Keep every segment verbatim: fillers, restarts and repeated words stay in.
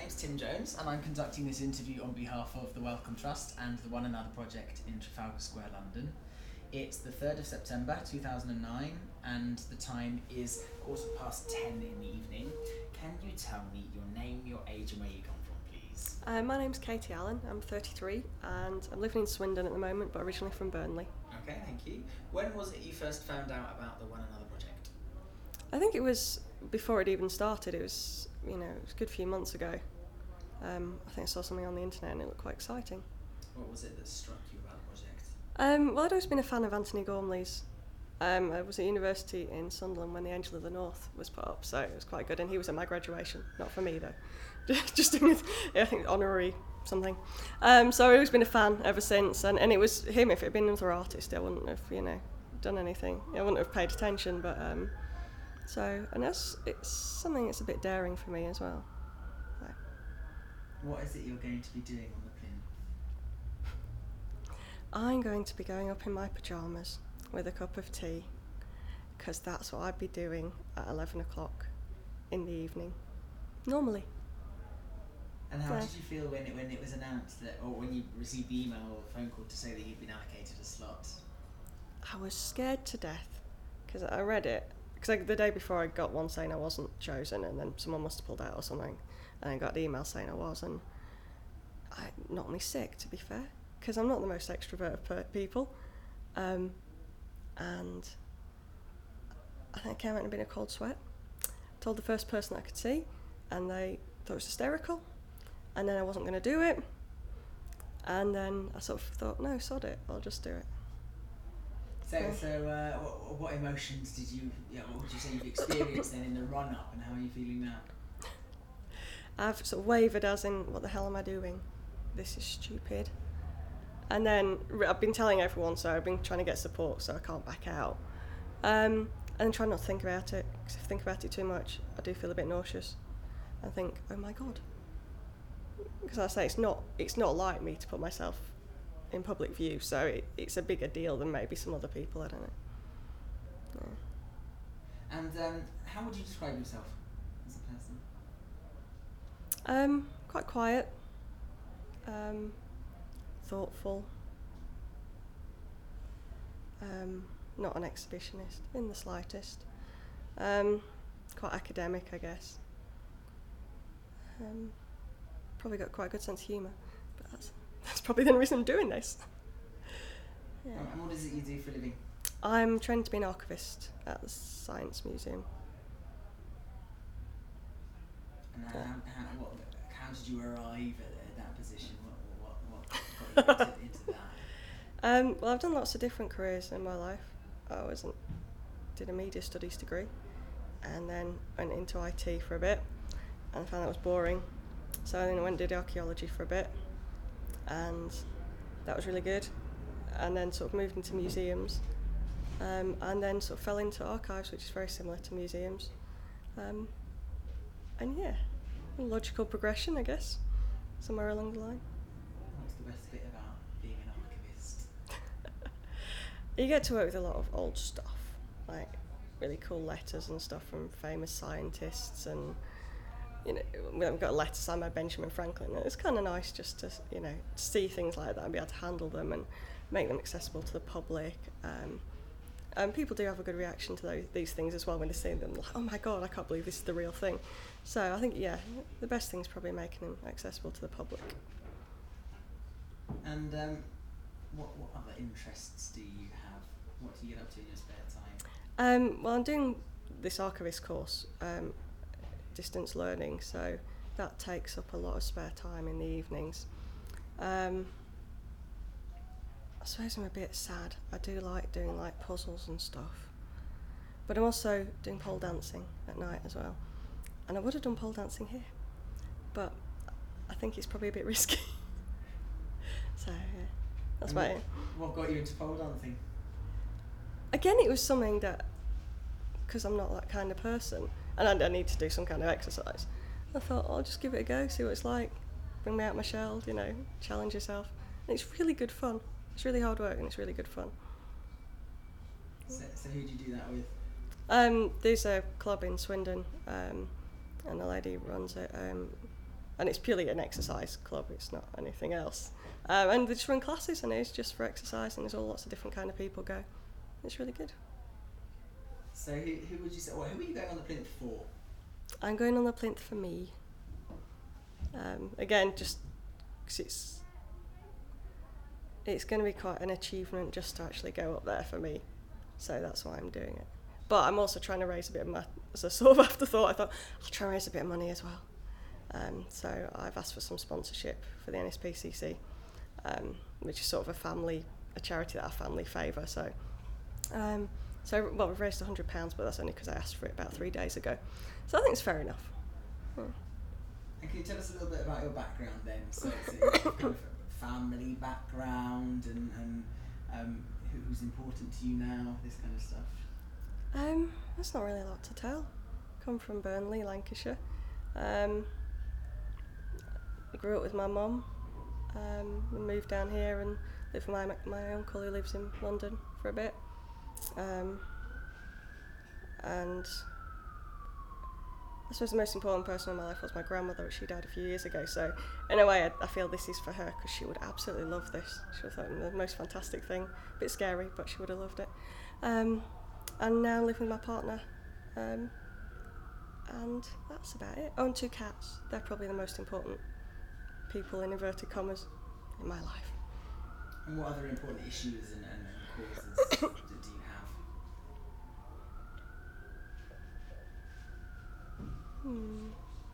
name's Tim Jones and I'm conducting this interview on behalf of the Wellcome Trust and the One Another project in Trafalgar Square, London. It's the third of September two thousand nine and the time is quarter past ten in the evening. Can you tell me your name, your age and where you come from, please? Uh, my name's Katie Allen, I'm thirty-three and I'm living in Swindon at the moment, but originally from Burnley. Okay, thank you. When was it you first found out about the One Another project? I think it was before it even started. It was, you know, it was a good few months ago. Um, I think I saw something on the internet and it looked quite exciting. What was it that struck you about the project? Um, well, I'd always been a fan of Anthony Gormley's. Um, I was at university in Sunderland when The Angel of the North was put up, so it was quite good. And he was at my graduation, not for me though. Just doing, yeah, I think honorary something. Um, so I've always been a fan ever since. And, and it was him. If it had been another artist, I wouldn't have, you know, done anything. I wouldn't have paid attention. But um, so, and that's it's something that's a bit daring for me as well. So. What is it you're going to be doing on the pin? I'm going to be going up in my pyjamas with a cup of tea, because that's what I'd be doing at eleven o'clock in the evening, normally. And how Yeah. did you feel when it when it was announced that, or when you received the email or the phone call to say that you'd been allocated a slot? I was scared to death, because I read it, because like, the day before I got one saying I wasn't chosen, and then someone must have pulled out or something, and I got the email saying I was, and I knocked me sick, to be fair, because I'm not the most extrovert of per- people. Um, and I think I came out in a bit of cold sweat. Told the first person I could see, and they thought it was hysterical, and then I wasn't going to do it, and then I sort of thought, no, sod it, I'll just do it. So, Yeah. so uh, what, what emotions did you, yeah, what would you say you've experienced then in the run-up, and how are you feeling now? I've sort of wavered as in, what the hell am I doing? This is stupid. And then I've been telling everyone, so I've been trying to get support so I can't back out. Um, and try not to think about it, because if I think about it too much, I do feel a bit nauseous. I think, oh my God. Because I say it's not it's not like me to put myself in public view, so it, it's a bigger deal than maybe some other people, I don't know. Yeah. And um, how would you describe yourself as a person? Um, quite quiet. Um, thoughtful, um, not an exhibitionist in the slightest, um, quite academic, I guess. Um, probably got quite a good sense of humour, but that's, that's probably the reason I'm doing this. Yeah. And what is it you do for a living? I'm trained to be an archivist at the Science Museum. And how, Yeah. how, what, how did you arrive at that position? What, what, what got you into, into that? Um, well, I've done lots of different careers in my life. I was in, did a media studies degree, and then went into I T for a bit, and I found that was boring. So then I went and did archaeology for a bit, and that was really good. And then sort of moved into museums, um, and then sort of fell into archives, which is very similar to museums. Um, and yeah, a logical progression, I guess, somewhere along the line. What's the best bit about being an archivist? You get to work with a lot of old stuff, like really cool letters and stuff from famous scientists, and you know, we've got a letter signed by Benjamin Franklin. And it's kind of nice just to, you know, see things like that and be able to handle them and make them accessible to the public. Um, and people do have a good reaction to those, these things as well when they see them. Like, oh my God, I can't believe this is the real thing. So I think, yeah, the best thing is probably making them accessible to the public. And um, what, what other interests do you have? What do you get up to in your spare time? Um, well, I'm doing this archivist course, um, distance learning, so that takes up a lot of spare time in the evenings. Um, I suppose I'm a bit sad. I do like doing like puzzles and stuff, but I'm also doing pole dancing at night as well. And I would have done pole dancing here, but I think it's probably a bit risky. So yeah, that's And about what, it. what got you into pole dancing? Again, it was something that, because I'm not that kind of person, and I, I need to do some kind of exercise, I thought, I'll just give it a go, see what it's like, bring me out my shell, you know, challenge yourself. And it's really good fun. It's really hard work and it's really good fun. So, so who do you do that with? Um, there's a club in Swindon, um, and the lady runs it. Um, and it's purely an exercise club, it's not anything else. Um, and they just run classes, and it's just for exercise, and there's all lots of different kind of people go. It's really good. So who, who would you say, or who are you going on the plinth for? I'm going on the plinth for me. Um, again, just because it's it's going to be quite an achievement just to actually go up there for me. So that's why I'm doing it. But I'm also trying to raise a bit of money. As a sort of afterthought, I thought I'll try and raise a bit of money as well. Um, so I've asked for some sponsorship for the N S P C C, um, which is sort of a family, a charity that our family favour. So, um, so well, we've raised one hundred pounds, but that's only because I asked for it about three days ago. So I think it's fair enough. Yeah. And can you tell us a little bit about your background then? So it's a kind of family background and, and um, who's important to you now, this kind of stuff. Um, there's not really a lot to tell. Come from Burnley, Lancashire. Um, I grew up with my mum. Um, we moved down here and lived with my my uncle who lives in London for a bit. Um, and I suppose the most important person in my life was my grandmother. She died a few years ago, so in a way I, I feel this is for her because she would absolutely love this. She would have thought it was the most fantastic thing. A bit scary, but she would have loved it. Um, and now I live with my partner. Um, and that's about it. Oh, and two cats. They're probably the most important people in inverted commas in my life. And what other important issues and, and, and causes do, do you have? Hmm.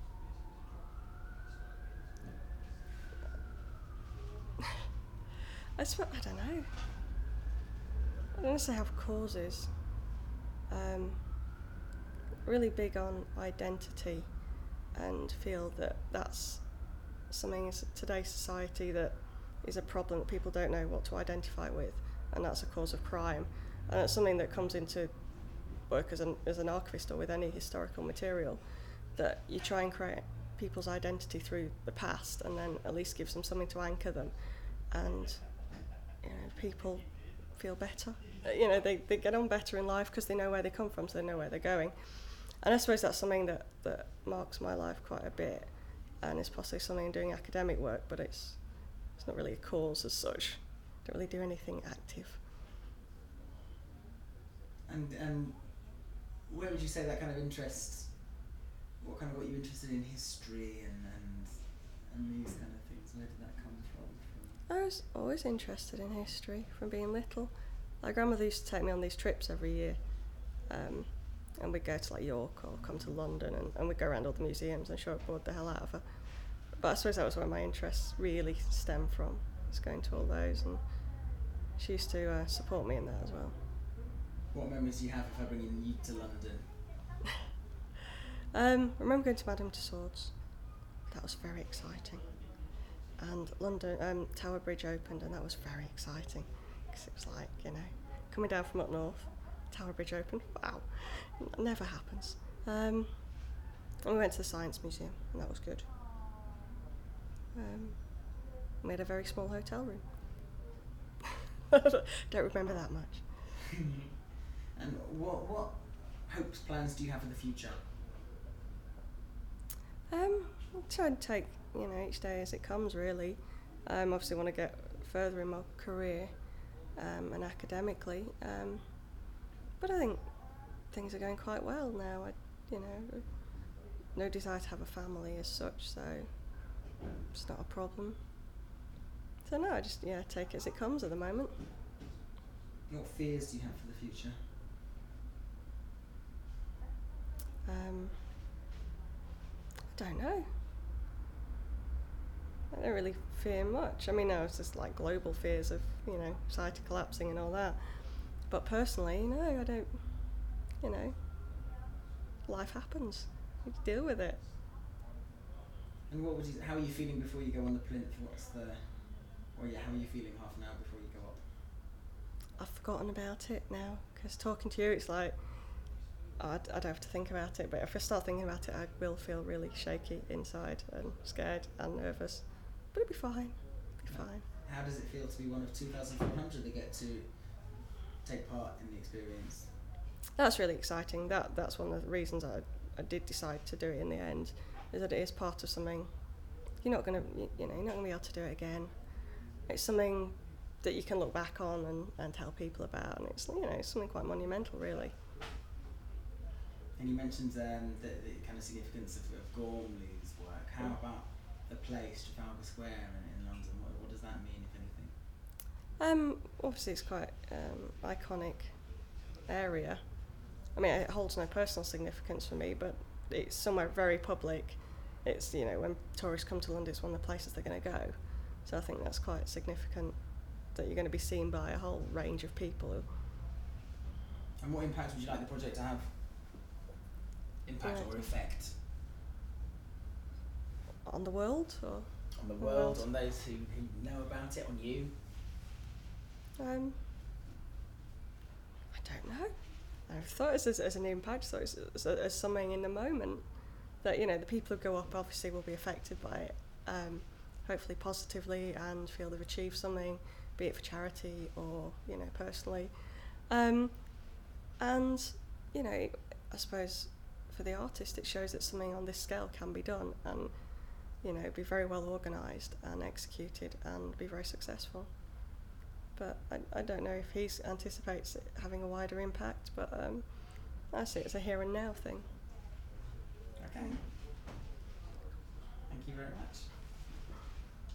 I suppose, I don't know. I don't necessarily have causes. Um, really big on identity and feel that that's something in today's society that is a problem that people don't know what to identify with, and that's a cause of crime. And it's something that comes into work as an, as an archivist or with any historical material, that you try and create people's identity through the past and then at least gives them something to anchor them, and you know, people feel better. You know, they, they get on better in life because they know where they come from, so they know where they're going. And I suppose that's something that, that marks my life quite a bit, and it's possibly something in doing academic work, but it's it's not really a cause as such. Don't really do anything active. And um, where would you say that kind of interest, what kind of got you interested in history and, and, and these kind of things? Where did that come from? I was always interested in history from being little. My grandmother used to take me on these trips every year, um, and we'd go to like York or come to London, and, and we'd go around all the museums and show it bored the hell out of her. But I suppose that was where my interests really stemmed from, was going to all those, and she used to uh, support me in that as well. What memories do you have of her bringing you to London? um, I remember going to Madame Tussauds. That was very exciting. And London, um, Tower Bridge opened, and that was very exciting, because it was like, you know, coming down from up north, Tower Bridge opened, wow, it never happens. Um, and we went to the Science Museum, and that was good. Um, we had a very small hotel room. Don't remember that much. And what what hopes, plans do you have for the future? Um, I'll try and take, you know, each day as it comes, really. Um, obviously want to get further in my career um, and academically, um, but I think things are going quite well now. I, you know, no desire to have a family as such, so it's not a problem. So no, I just, yeah, take it as it comes at the moment. What fears do you have for the future? Um, I don't know. I don't really fear much. I mean, no, it's just like global fears of, you know, society collapsing and all that. But personally, no, I don't, you know, life happens. You deal with it. And what would you, how are you feeling before you go on the plinth? What's the, or yeah, how are you feeling half an hour before you go up? I've forgotten about it now, because talking to you, it's like, oh, I, I don't have to think about it, but if I start thinking about it, I will feel really shaky inside and scared and nervous. But it'll be fine, it'll be fine. How does it feel to be one of two thousand four hundred that get to take part in the experience? That's really exciting. That That's one of the reasons I, I did decide to do it in the end, is that it is part of something you're not going to, you know, you're not going to be able to do it again. It's something that you can look back on and, and tell people about, and it's, you know, it's something quite monumental, really. And you mentioned um, the, the kind of significance of, of Gormley's work. How Mm. about the place, Trafalgar Square in, in London? What, what does that mean, if anything? Um, obviously, it's quite um, iconic area. I mean, it holds no personal significance for me, but it's somewhere very public. It's, you know, when tourists come to London, it's one of the places they're going to go. So I think that's quite significant, that you're going to be seen by a whole range of people. And what impact would you like the project to have? Impact Yeah. or effect? On the world, or On the The world, world. on those who, who know about it, on you? um, I don't know. I've thought it as, as an impact, so it's as, as something in the moment that, you know, the people who go up obviously will be affected by it, um, hopefully positively, and feel they've achieved something, be it for charity or, you know, personally. Um, and, you know, I suppose for the artist it shows that something on this scale can be done, and, you know, be very well organised and executed and be very successful. But I, I don't know if he anticipates it having a wider impact, but um, I see it as a here and now thing. Okay. Thank you very much.